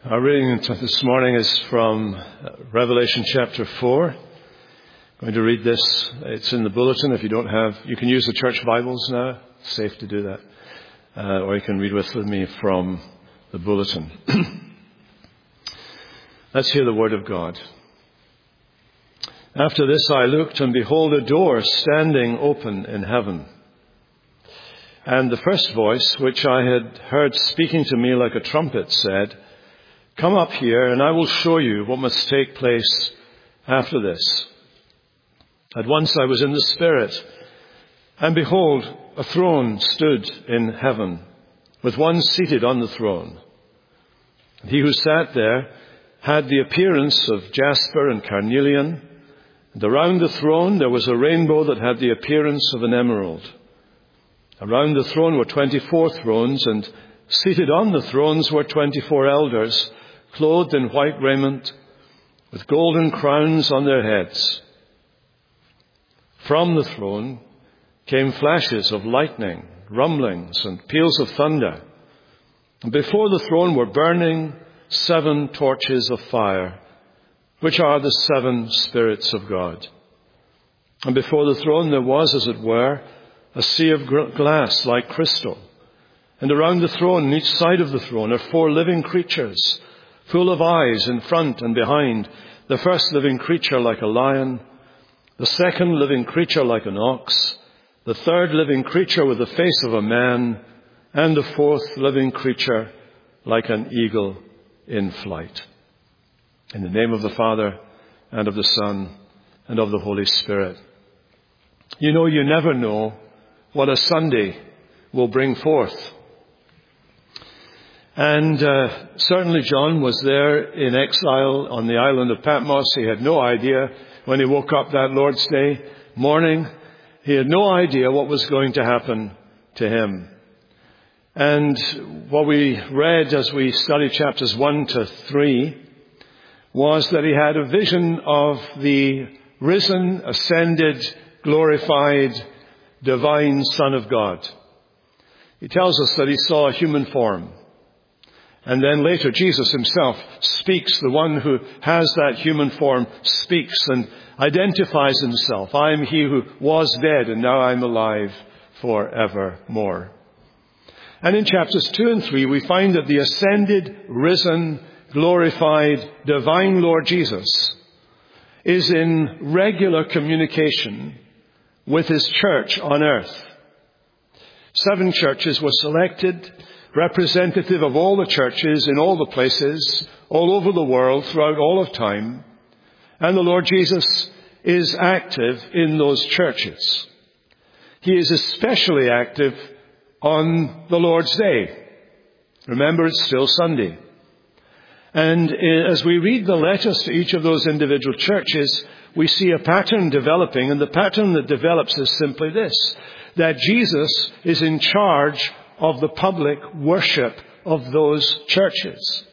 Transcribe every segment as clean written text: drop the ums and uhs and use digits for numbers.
Our reading this morning is from Revelation chapter 4. I'm going to read this. It's in the bulletin. If you don't have, you can use the church Bibles now. It's safe to do that. Or you can read with me from the bulletin. Let's hear the word of God. After this I looked, and behold, a door standing open in heaven. And the first voice, which I had heard speaking to me like a trumpet, said, "Come up here, and I will show you what must take place after this." At once I was in the Spirit, and behold, a throne stood in heaven, with one seated on the throne. He who sat there had the appearance of jasper and carnelian, and around the throne there was a rainbow that had the appearance of an emerald. Around the throne were 24 thrones, and seated on the thrones were 24 elders, clothed in white raiment, with golden crowns on their heads. From the throne came flashes of lightning, rumblings, and peals of thunder. And before the throne were burning 7 torches of fire, which are the 7 spirits of God. And before the throne there was, as it were, a sea of glass like crystal. And around the throne, on each side of the throne, are 4 living creatures, full of eyes in front and behind. The first living creature like a lion, the second living creature like an ox, the third living creature with the face of a man, and the fourth living creature like an eagle in flight. In the name of the Father, and of the Son, and of the Holy Spirit. You know, you never know what a Sunday will bring forth. And certainly John was there in exile on the island of Patmos. He had no idea when he woke up that Lord's Day morning. He had no idea what was going to happen to him. And what we read as we studied chapters 1 to 3 was that he had a vision of the risen, ascended, glorified, divine Son of God. He tells us that he saw a human form. And then later, Jesus himself speaks. The one who has that human form speaks and identifies himself. I am he who was dead, and now I am alive forevermore. And in chapters 2 and 3, we find that the ascended, risen, glorified, divine Lord Jesus is in regular communication with his church on earth. 7 churches were selected, representative of all the churches in all the places, all over the world, throughout all of time. And the Lord Jesus is active in those churches. He is especially active on the Lord's Day. Remember, it's still Sunday. And as we read the letters to each of those individual churches, we see a pattern developing, and the pattern that develops is simply this, that Jesus is in charge of the public worship of those churches.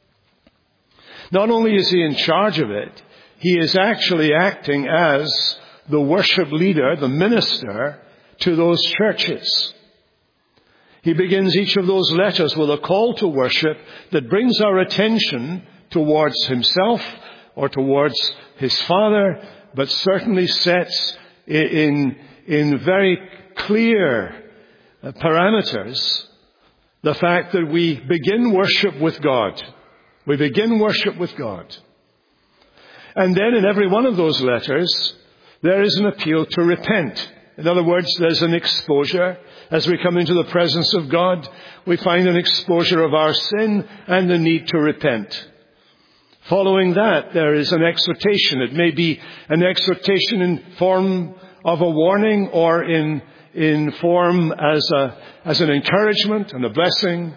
Not only is he in charge of it, he is actually acting as the worship leader, the minister to those churches. He begins each of those letters with a call to worship that brings our attention towards himself or towards his Father, but certainly sets in very clear parameters the fact that we begin worship with God. We begin worship with God. And then in every one of those letters, there is an appeal to repent. In other words, there's an exposure. As we come into the presence of God, we find an exposure of our sin and the need to repent. Following that, there is an exhortation. It may be an exhortation in form of a warning or in form as an encouragement and a blessing.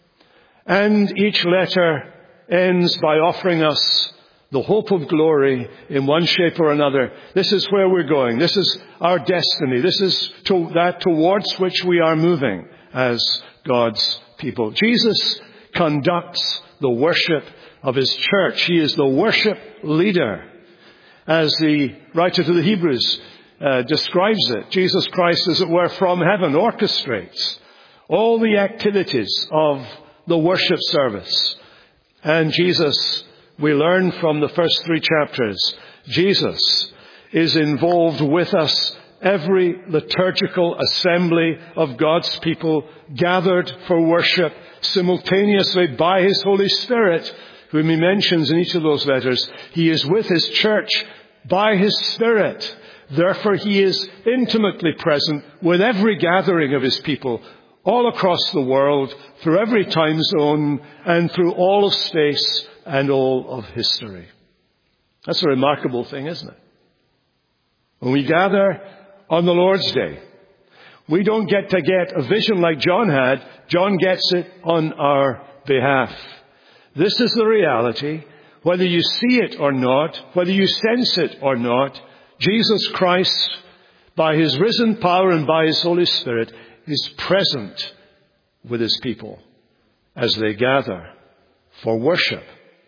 And each letter ends by offering us the hope of glory in one shape or another. This is where we're going. This is our destiny. This is that towards which we are moving as God's people. Jesus conducts the worship of his church. He is the worship leader. As the writer to the Hebrews describes it, Jesus Christ, as it were, from heaven orchestrates all the activities of the worship service. And Jesus, we learn from the first 3 chapters, Jesus is involved with us every liturgical assembly of God's people gathered for worship simultaneously by His Holy Spirit, whom He mentions in each of those letters. He is with His church by His Spirit. Therefore, He is intimately present with every gathering of His people all across the world, through every time zone, and through all of space and all of history. That's a remarkable thing, isn't it? When we gather on the Lord's Day, we don't get a vision like John had. John gets it on our behalf. This is the reality. Whether you see it or not, whether you sense it or not, Jesus Christ, by His risen power and by His Holy Spirit, is present with His people as they gather for worship.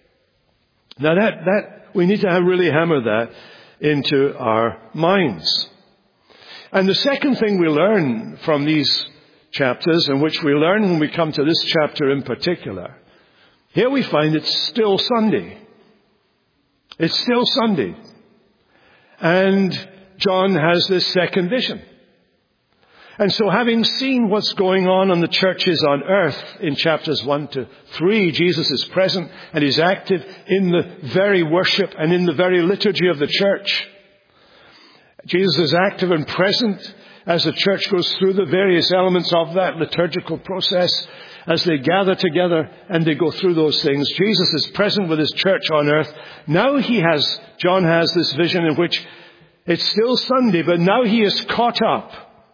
Now that we need to really hammer that into our minds. And the second thing we learn from these chapters, and which we learn when we come to this chapter in particular, here we find it's still Sunday. It's still Sunday. And John has this second vision. And so having seen what's going on in the churches on earth in chapters 1 to 3, Jesus is present and He's active in the very worship and in the very liturgy of the church. Jesus is active and present as the church goes through the various elements of that liturgical process, as they gather together and they go through those things. Jesus is present with His church on earth. Now John has this vision in which it's still Sunday, but now he is caught up.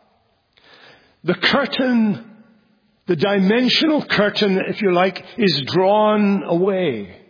The curtain, the dimensional curtain, if you like, is drawn away.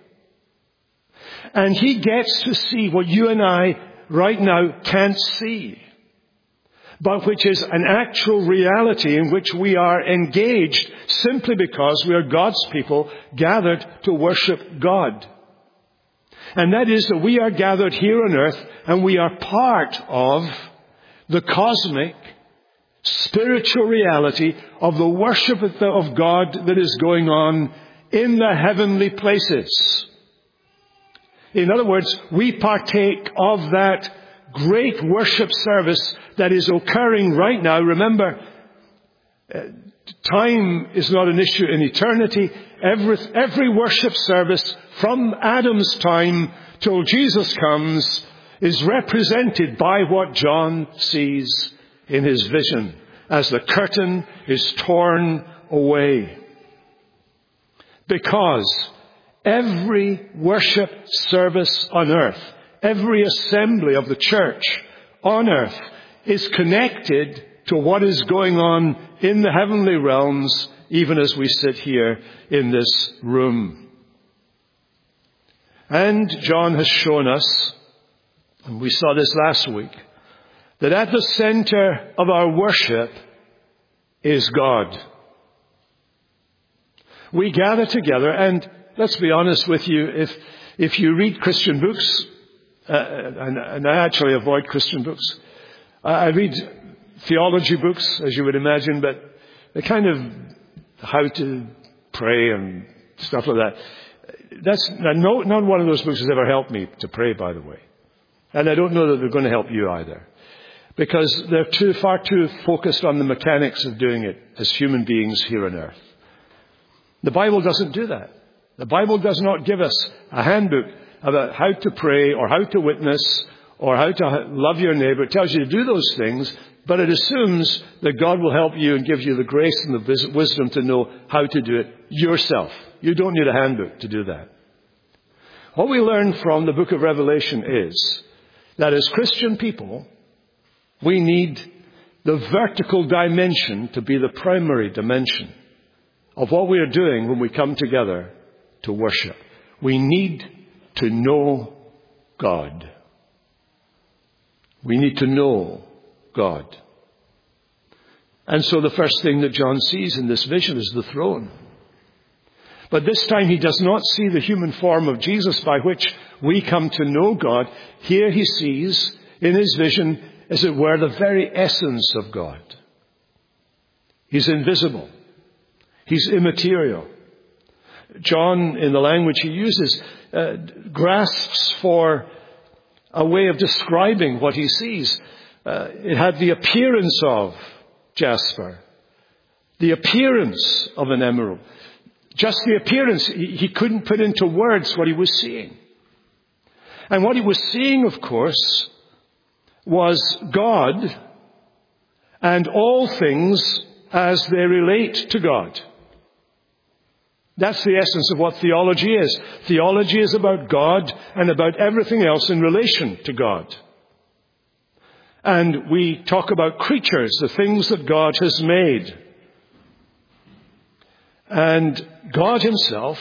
And he gets to see what you and I right now can't see, but which is an actual reality in which we are engaged simply because we are God's people gathered to worship God. And that is that we are gathered here on earth and we are part of the cosmic, spiritual reality of the worship of God that is going on in the heavenly places. In other words, we partake of that great worship service that is occurring right now. Remember, time is not an issue in eternity. Every worship service from Adam's time till Jesus comes is represented by what John sees in his vision as the curtain is torn away. Because every worship service on earth, every assembly of the church on earth is connected to what is going on in the heavenly realms, even as we sit here in this room. And John has shown us, and we saw this last week, that at the center of our worship is God. We gather together, and let's be honest with you, if you read Christian books, and I actually avoid Christian books. I read theology books, as you would imagine, but the kind of how to pray and stuff like that. Not one of those books has ever helped me to pray, by the way. And I don't know that they're going to help you either. Because they're far too focused on the mechanics of doing it as human beings here on earth. The Bible doesn't do that. The Bible does not give us a handbook about how to pray or how to witness or how to love your neighbor. It tells you to do those things, but it assumes that God will help you and give you the grace and the wisdom to know how to do it yourself. You don't need a handbook to do that. What we learn from the book of Revelation is that as Christian people, we need the vertical dimension to be the primary dimension of what we are doing when we come together to worship. We need to know God. We need to know God. And so the first thing that John sees in this vision is the throne. But this time he does not see the human form of Jesus by which we come to know God. Here he sees in his vision, as it were, the very essence of God. He's invisible. He's immaterial. John, in the language he uses, grasps for a way of describing what he sees. It had the appearance of jasper, the appearance of an emerald. Just the appearance. He couldn't put into words what he was seeing. And what he was seeing, of course, was God and all things as they relate to God. That's the essence of what theology is. Theology is about God and about everything else in relation to God. And we talk about creatures, the things that God has made. And God himself,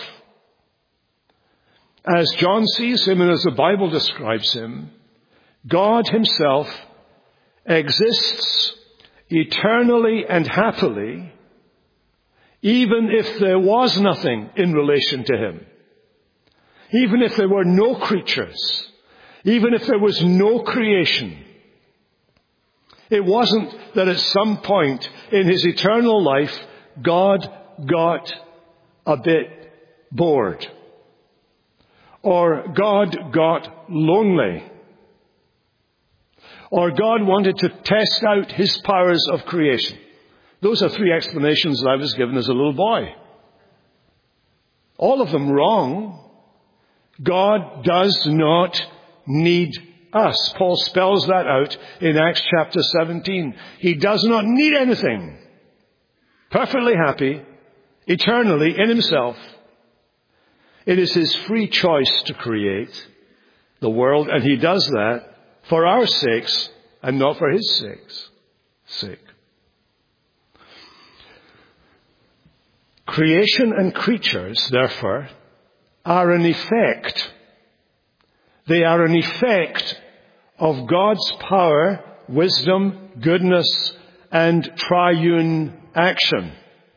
as John sees him and as the Bible describes him, God himself exists eternally and happily, even if there was nothing in relation to him. Even if there were no creatures. Even if there was no creation. It wasn't that at some point in his eternal life, God got a bit bored. Or God got lonely. Or God wanted to test out his powers of creation. Those are three explanations that I was given as a little boy. All of them wrong. God does not need us. Paul spells that out in Acts chapter 17. He does not need anything. Perfectly happy, eternally in himself. It is his free choice to create the world, and he does that for our sakes and not for his sake. Creation and creatures, therefore, are an effect. They are an effect of God's power, wisdom, goodness, and triune action.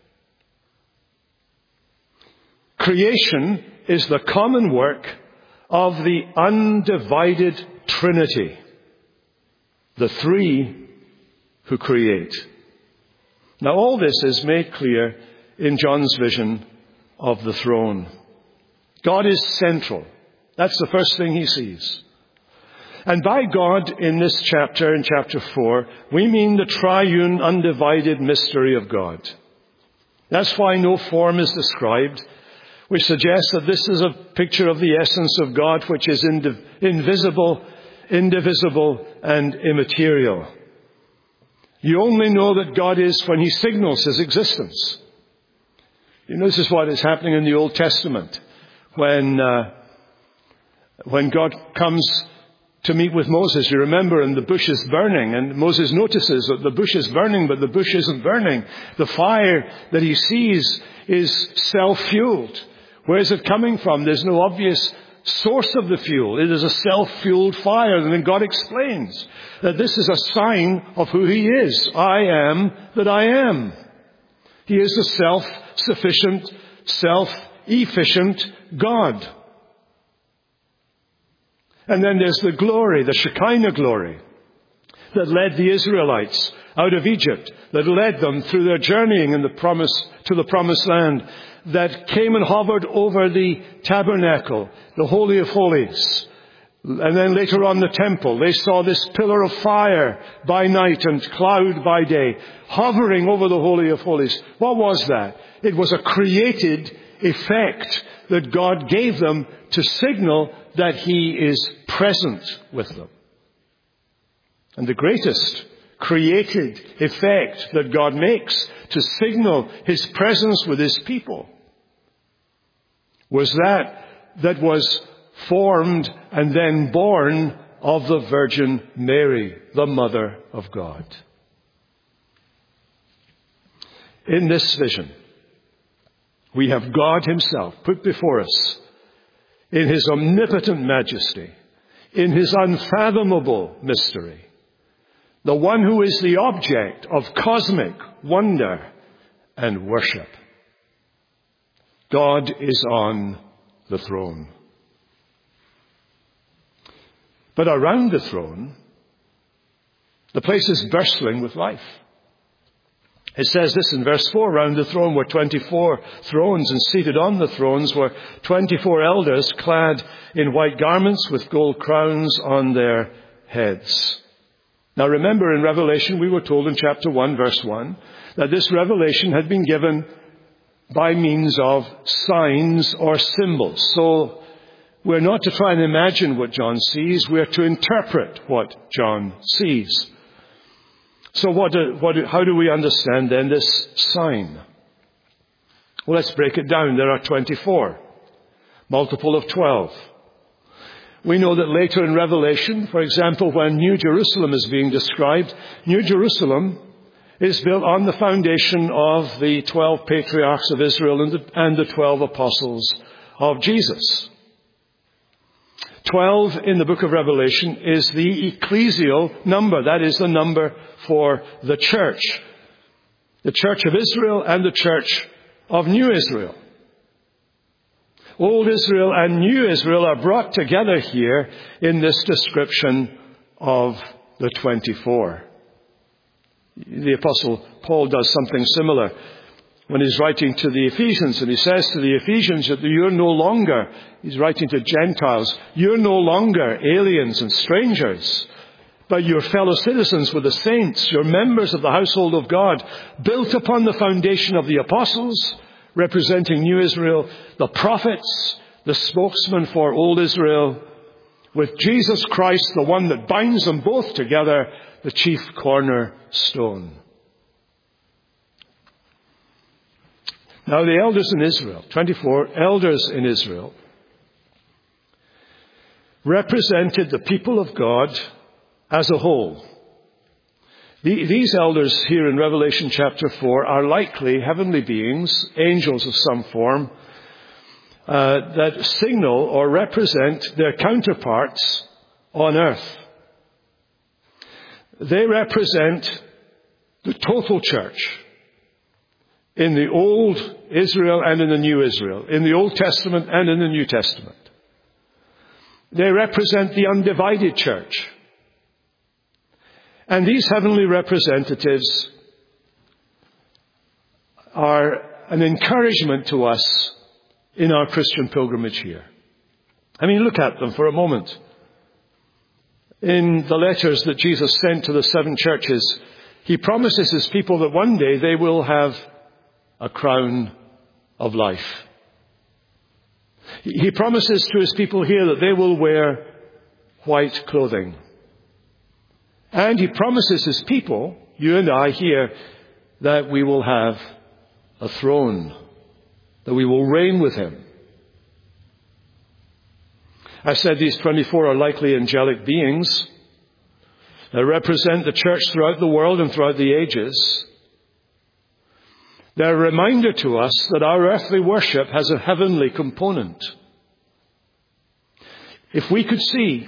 Creation is the common work of the undivided Trinity, the three who create. Now all this is made clear in John's vision of the throne. God is central. That's the first thing he sees. And by God in this chapter, in chapter 4, we mean the triune, undivided mystery of God. That's why no form is described, which suggests that this is a picture of the essence of God, which is invisible, indivisible, and immaterial. You only know that God is when he signals his existence. You know, this is what is happening in the Old Testament. When God comes to meet with Moses, you remember, and the bush is burning, and Moses notices that the bush is burning, but the bush isn't burning. The fire that he sees is self-fueled. Where is it coming from? There's no obvious source of the fuel. It is a self-fueled fire. And then God explains that this is a sign of who he is. I am that I am. He is the self-sufficient, self-efficient God. And then there's the glory, the Shekinah glory, that led the Israelites out of Egypt, that led them through their journeying in to the promised land, that came and hovered over the tabernacle, the Holy of Holies. And then later on the temple, they saw this pillar of fire by night and cloud by day, hovering over the Holy of Holies. What was that? It was a created effect that God gave them to signal that he is present with them. And the greatest created effect that God makes to signal his presence with his people was that was formed and then born of the Virgin Mary, the Mother of God. In this vision, we have God himself put before us in his omnipotent majesty, in his unfathomable mystery, the one who is the object of cosmic wonder and worship. God is on the throne. But around the throne, the place is bustling with life. It says this in verse 4, round the throne were 24 thrones, and seated on the thrones were 24 elders clad in white garments with gold crowns on their heads. Now remember, in Revelation we were told in chapter 1 verse 1 that this revelation had been given by means of signs or symbols. So we're not to try and imagine what John sees, we're to interpret what John sees. So how do we understand then this sign? Well, let's break it down. There are 24, multiple of 12. We know that later in Revelation, for example, when New Jerusalem is being described, New Jerusalem is built on the foundation of the 12 patriarchs of Israel and the 12 apostles of Jesus. 12 in the book of Revelation is the ecclesial number. That is the number for the church of Israel and the church of New Israel. Old Israel and New Israel are brought together here in this description of the 24. The Apostle Paul does something similar when he's writing to the Ephesians, and he says to the Ephesians that you're no longer, he's writing to Gentiles, you're no longer aliens and strangers, but you're fellow citizens with the saints, you're members of the household of God, built upon the foundation of the apostles, representing New Israel, the prophets, the spokesman for Old Israel, with Jesus Christ, the one that binds them both together, the chief cornerstone. Now the elders in Israel, 24 elders in Israel, represented the people of God as a whole. These elders here in Revelation chapter 4 are likely heavenly beings, angels of some form, that signal or represent their counterparts on earth. They represent the total church in the Old Israel and in the New Israel, in the Old Testament and in the New Testament. They represent the undivided church. And these heavenly representatives are an encouragement to us in our Christian pilgrimage here. I mean, look at them for a moment. In the letters that Jesus sent to the 7 churches, he promises his people that one day they will have a crown of life. He promises to his people here that they will wear white clothing. And he promises his people, you and I here, that we will have a throne, that we will reign with him. I said these 24 are likely angelic beings. They represent the church throughout the world and throughout the ages. They're a reminder to us that our earthly worship has a heavenly component. If we could see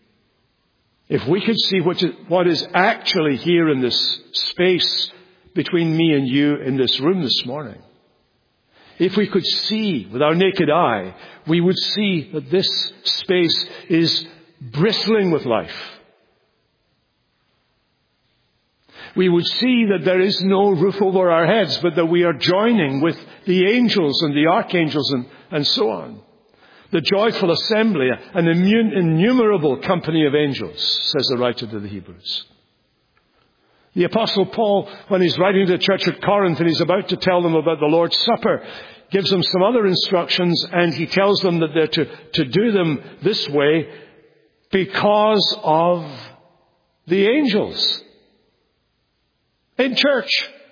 what is actually here in this space between me and you in this room this morning, if we could see with our naked eye, we would see that this space is bristling with life. We would see that there is no roof over our heads, but that we are joining with the angels and the archangels and so on. The joyful assembly, an innumerable company of angels, says the writer to the Hebrews. The Apostle Paul, when he's writing to the church at Corinth and he's about to tell them about the Lord's Supper, gives them some other instructions, and he tells them that they're to do them this way because of the angels in church.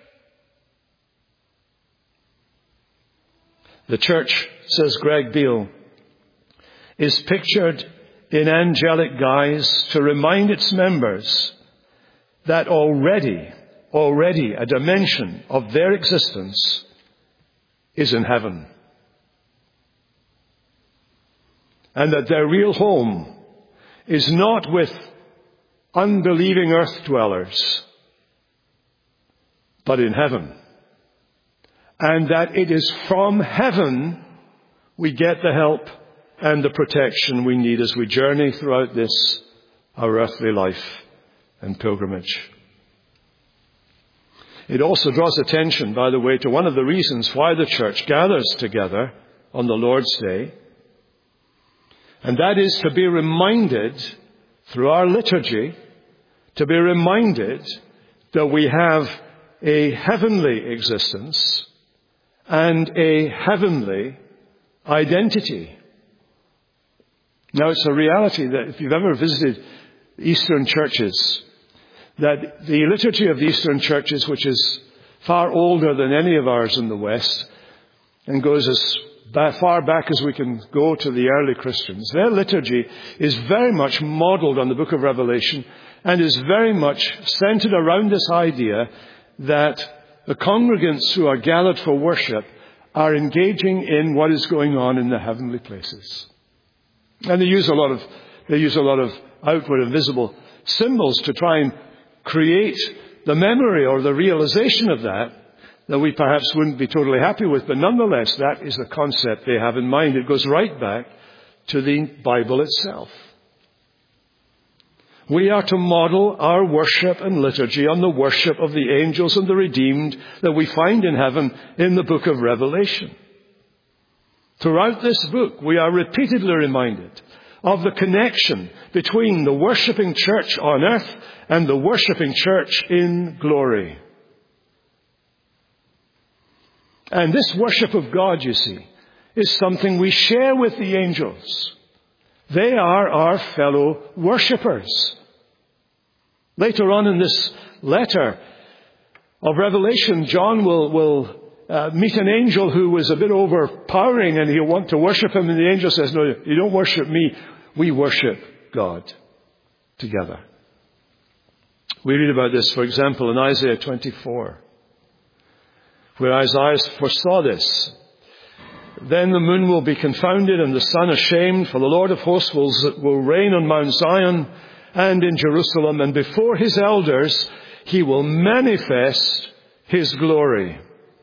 The church, says Greg Beale, is pictured in angelic guise to remind its members that already a dimension of their existence is in heaven. And that their real home is not with unbelieving earth dwellers, but in heaven. And that it is from heaven we get the help and the protection we need as we journey throughout this, our earthly life and pilgrimage. It also draws attention, by the way, to one of the reasons why the church gathers together on the Lord's Day. And that is to be reminded through our liturgy, to be reminded that we have a heavenly existence and a heavenly identity. Now, it's a reality that if you've ever visited Eastern churches, that the liturgy of the Eastern churches, which is far older than any of ours in the West, and goes as far back as we can go to the early Christians, their liturgy is very much modeled on the book of Revelation and is very much centered around this idea that the congregants who are gathered for worship are engaging in what is going on in the heavenly places. And they use a lot of outward and visible symbols to try and create the memory or the realization of that we perhaps wouldn't be totally happy with. But nonetheless, that is the concept they have in mind. It goes right back to the Bible itself. We are to model our worship and liturgy on the worship of the angels and the redeemed that we find in heaven in the book of Revelation. Throughout this book, we are repeatedly reminded of the connection between the worshipping church on earth and the worshipping church in glory. And this worship of God, you see, is something we share with the angels. They are our fellow worshippers. Later on in this letter of Revelation, John will meet an angel who was a bit overpowering, and he'll want to worship him. And the angel says, "No, you don't worship me. We worship God together." We read about this, for example, in Isaiah 24, where Isaiah foresaw this. "Then the moon will be confounded and the sun ashamed, for the Lord of hosts will reign on Mount Zion and in Jerusalem, and before his elders he will manifest his glory."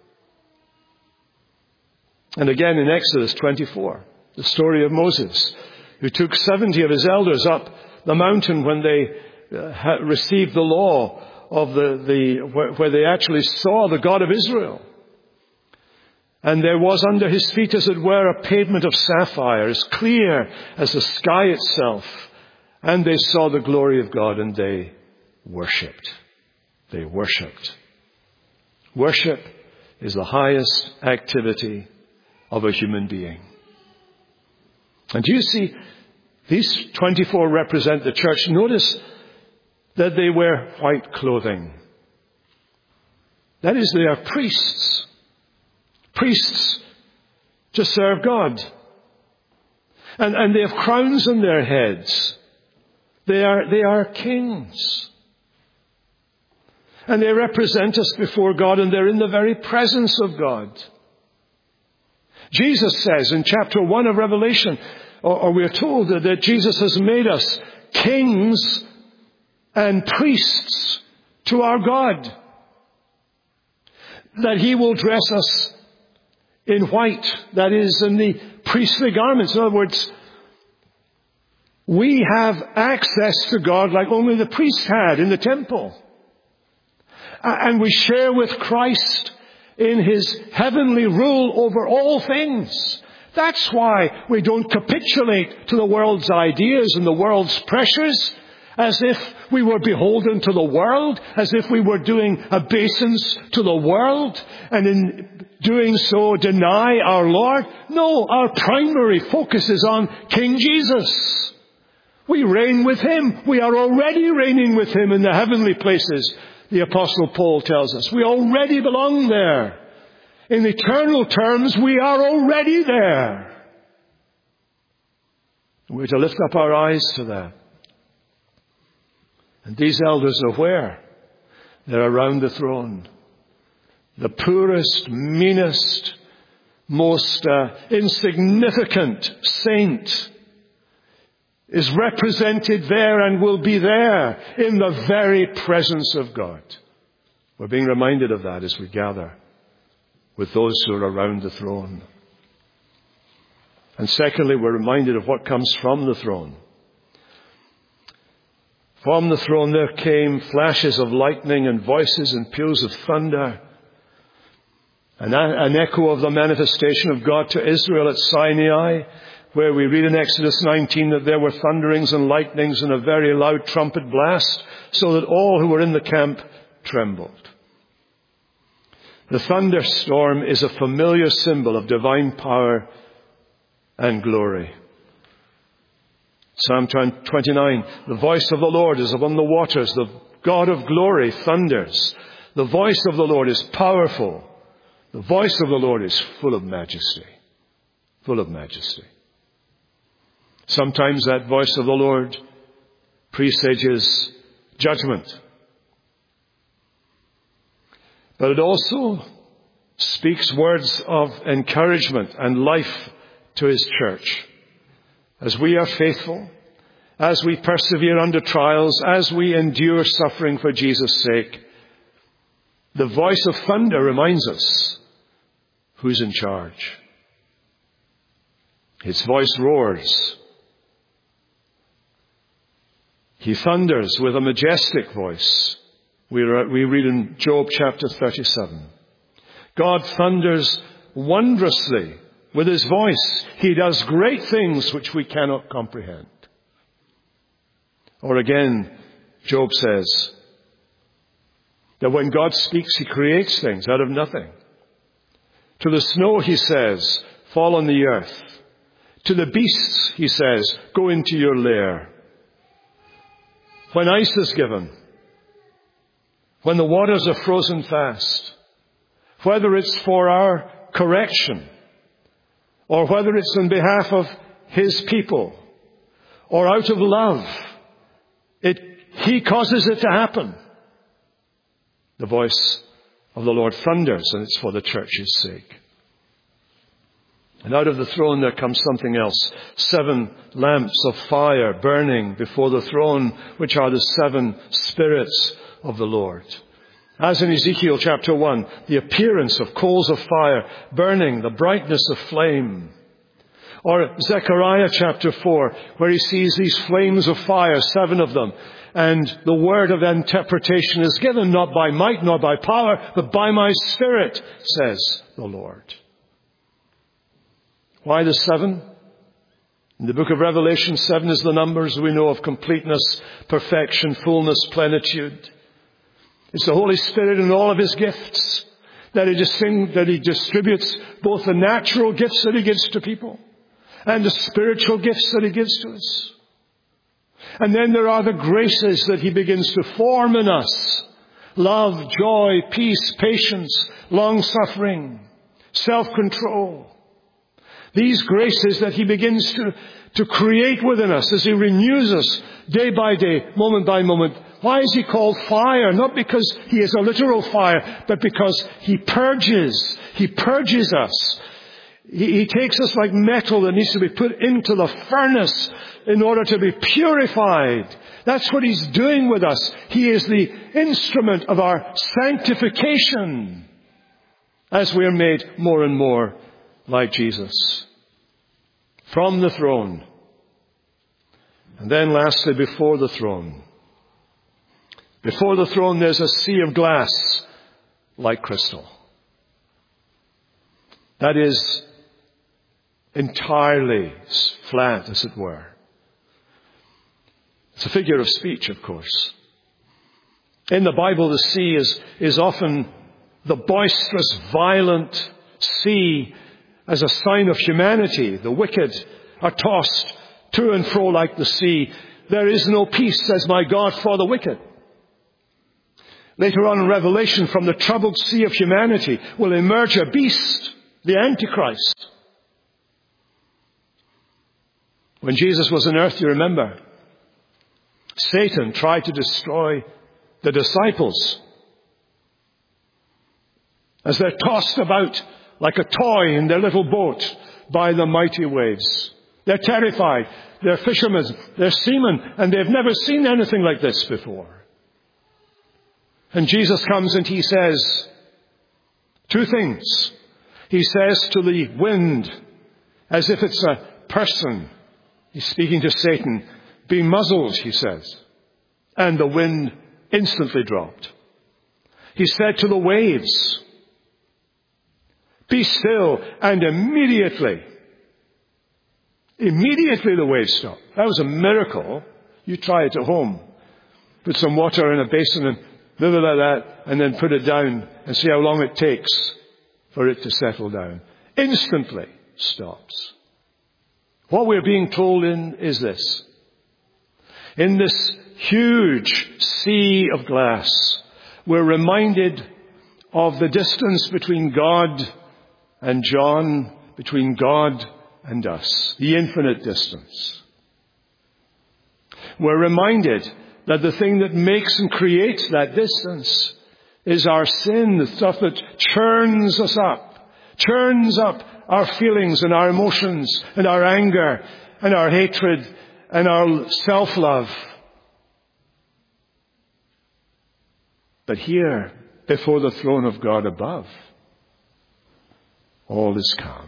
And again in Exodus 24, the story of Moses, who took 70 of his elders up the mountain when they received the law of where they actually saw the God of Israel. And there was under his feet, as it were, a pavement of sapphire, as clear as the sky itself. And they saw the glory of God, and they worshipped. They worshipped. Worship is the highest activity of a human being. And do you see, these 24 represent the church. Notice that they wear white clothing. That is, they are priests. Priests to serve God. And they have crowns on their heads. They are kings. And they represent us before God, and they're in the very presence of God. Jesus says in chapter 1 of Revelation, or we are told that Jesus has made us kings and priests to our God. That he will dress us in white, that is, in the priestly garments. In other words, we have access to God like only the priests had in the temple. And we share with Christ in his heavenly rule over all things. That's why we don't capitulate to the world's ideas and the world's pressures, as if we were beholden to the world, as if we were doing obeisance to the world, and in doing so deny our Lord. No, our primary focus is on King Jesus. We reign with him. We are already reigning with him in the heavenly places, the Apostle Paul tells us. We already belong there. In eternal terms, we are already there. We're to lift up our eyes to that. And these elders are where? They're around the throne. The poorest, meanest, most insignificant saint is represented there and will be there in the very presence of God. We're being reminded of that as we gather with those who are around the throne. And secondly, we're reminded of what comes from the throne. From the throne there came flashes of lightning and voices and peals of thunder. An echo of the manifestation of God to Israel at Sinai, where we read in Exodus 19 that there were thunderings and lightnings and a very loud trumpet blast, so that all who were in the camp trembled. The thunderstorm is a familiar symbol of divine power and glory. Psalm 29, the voice of the Lord is upon the waters. The God of glory thunders. The voice of the Lord is powerful. The voice of the Lord is full of majesty. Full of majesty. Sometimes that voice of the Lord presages judgment. But it also speaks words of encouragement and life to His church. As we are faithful, as we persevere under trials, as we endure suffering for Jesus' sake, the voice of thunder reminds us who's in charge. His voice roars. He thunders with a majestic voice. We read in Job chapter 37. God thunders wondrously with His voice. He does great things which we cannot comprehend. Or again, Job says that when God speaks, He creates things out of nothing. To the snow, He says, fall on the earth. To the beasts, He says, go into your lair. When ice is given, when the waters are frozen fast, whether it's for our correction, or whether it's on behalf of His people, or out of love, He causes it to happen. The voice of the Lord thunders, and it's for the church's sake. And out of the throne there comes something else. 7 lamps of fire burning before the throne, which are the 7 spirits of the Lord. As in Ezekiel chapter 1, the appearance of coals of fire burning, the brightness of flame. Or Zechariah chapter 4, where he sees these flames of fire, 7 of them. And the word of interpretation is given not by might nor by power, but by my Spirit, says the Lord. Why the 7? In the book of Revelation, 7 is the number, as we know, of completeness, perfection, fullness, plenitude. It's the Holy Spirit and all of His gifts that He distributes, both the natural gifts that He gives to people and the spiritual gifts that He gives to us. And then there are the graces that He begins to form in us. Love, joy, peace, patience, long-suffering, self-control. These graces that He begins to create within us as He renews us day by day, moment by moment. Why is He called fire? Not because He is a literal fire, but because He purges. He purges us. He takes us like metal that needs to be put into the furnace in order to be purified. That's what He's doing with us. He is the instrument of our sanctification as we are made more and more like Jesus. From the throne. And then lastly, before the throne. Before the throne there's a sea of glass like crystal. That is entirely flat, as it were. It's a figure of speech, of course. In the Bible, the sea is often the boisterous, violent sea as a sign of humanity. The wicked are tossed to and fro like the sea. There is no peace, says my God, for the wicked. Later on in Revelation, from the troubled sea of humanity will emerge a beast, the Antichrist. When Jesus was on earth, you remember, Satan tried to destroy the disciples as they're tossed about like a toy in their little boat by the mighty waves. They're terrified. They're fishermen. They're seamen. And they've never seen anything like this before. And Jesus comes and He says 2 things. He says to the wind, as if it's a person, He's speaking to Satan, be muzzled, He says. and the wind instantly dropped. He said to the waves, "Be still," and immediately the waves stopped. That was a miracle. You try it at home. Put some water in a basin and do it like that, and then put it down and see how long it takes for it to settle down. Instantly stops. What we're being told is this. In this huge sea of glass, we're reminded of the distance between God and John, between God and us, the infinite distance. We're reminded that the thing that makes and creates that distance is our sin, the stuff that churns us up, churns up our feelings and our emotions and our anger and our hatred and our self-love. But here, before the throne of God above, all is calm.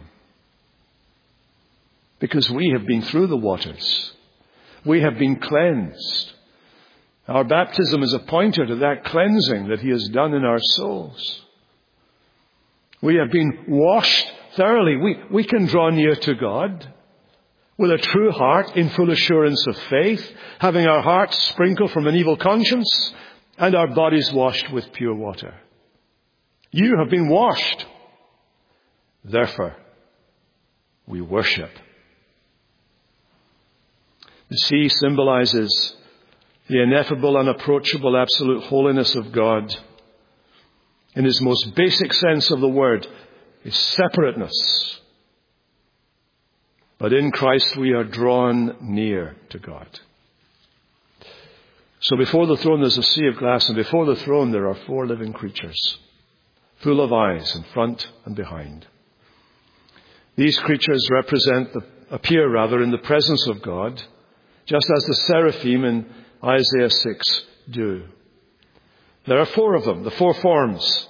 Because we have been through the waters. We have been cleansed. Our baptism is a pointer to that cleansing that He has done in our souls. We have been washed thoroughly. We can draw near to God with a true heart in full assurance of faith, having our hearts sprinkled from an evil conscience and our bodies washed with pure water. You have been washed. Therefore, we worship. The sea symbolizes the ineffable, unapproachable, absolute holiness of God. In His most basic sense of the word, His separateness. But in Christ we are drawn near to God. So before the throne there's a sea of glass, and before the throne there are 4 living creatures, full of eyes in front and behind. These creatures appear in the presence of God, just as the seraphim in Isaiah 6 do. There are 4 of them, the 4 forms.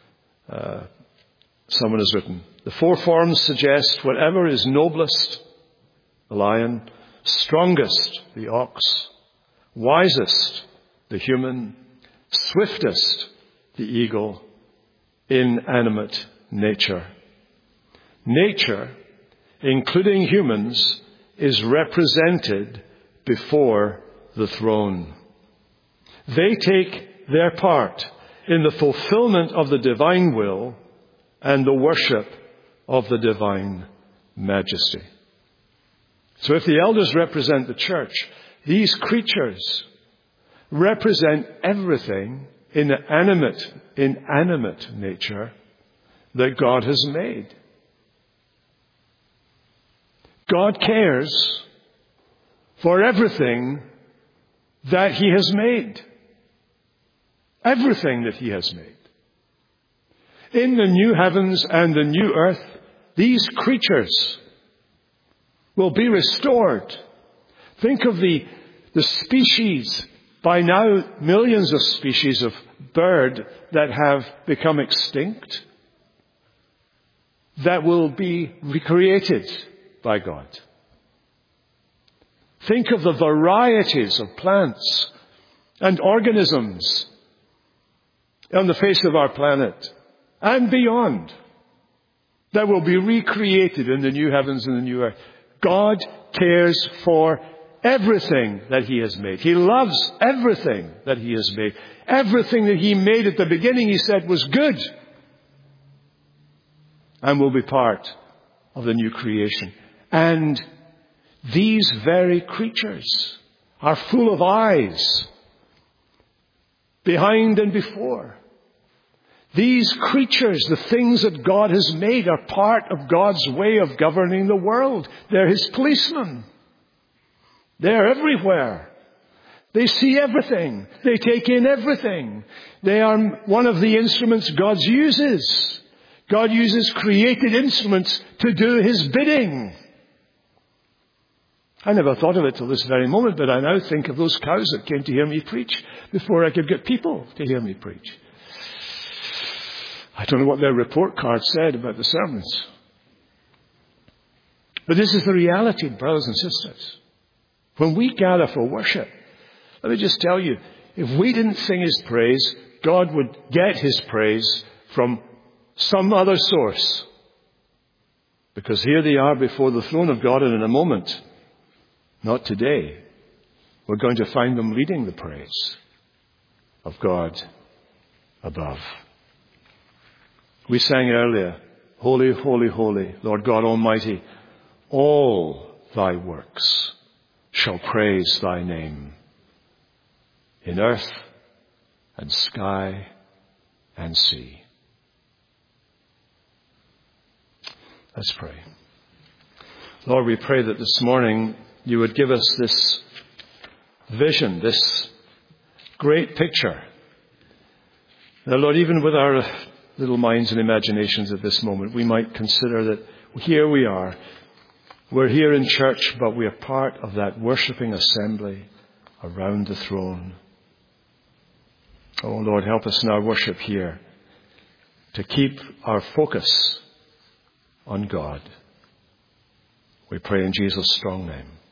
Someone has written, the 4 forms suggest whatever is noblest, the lion, strongest, the ox, wisest, the human, swiftest, the eagle, inanimate nature. Nature, including humans, is represented before the throne. They take their part in the fulfillment of the divine will and the worship of the divine majesty. So if the elders represent the church, these creatures represent everything in inanimate nature that God has made. God cares for everything that He has made. Everything that He has made. In the new heavens and the new earth, these creatures will be restored. Think of the species, by now millions of species of bird that have become extinct, that will be recreated by God. Think of the varieties of plants and organisms on the face of our planet and beyond that will be recreated in the new heavens and the new earth. God cares for everything that He has made. He loves everything that He has made. Everything that He made at the beginning, He said, was good and will be part of the new creation. And these very creatures are full of eyes, behind and before. These creatures, the things that God has made, are part of God's way of governing the world. They're His policemen. They're everywhere. They see everything. They take in everything. They are one of the instruments God uses. God uses created instruments to do His bidding. I never thought of it till this very moment, but I now think of those cows that came to hear me preach before I could get people to hear me preach. I don't know what their report card said about the sermons. But this is the reality, brothers and sisters. When we gather for worship, Let me just tell you, if we didn't sing His praise, God would get His praise from some other source. Because here they are before the throne of God, and in a moment, not today, we're going to find them leading the praise of God above. We sang earlier, Holy, holy, holy, Lord God Almighty, all Thy works shall praise Thy name in earth and sky and sea. Let's pray. Lord, we pray that this morning You would give us this vision, this great picture. Now, Lord, even with our little minds and imaginations at this moment, we might consider that here we are. We're here in church, but we are part of that worshipping assembly around the throne. Oh, Lord, help us in our worship here to keep our focus on God. We pray in Jesus' strong name.